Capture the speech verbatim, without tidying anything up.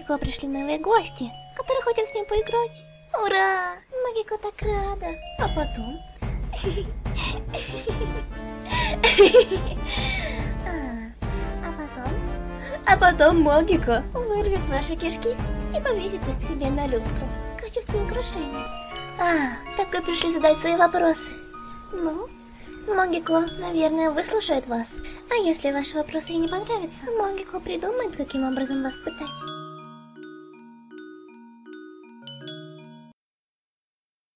Магико пришли новые гости, которые хотят с ним поиграть. Ура! Магико так рада. А потом... А потом... А потом Магико вырвет ваши кишки и повесит их к себе на люстру в качестве украшения. А, так вы пришли задать свои вопросы. Ну, Магико, наверное, выслушает вас. А если ваши вопросы ей не понравятся, Магико придумает, каким образом вас пытать.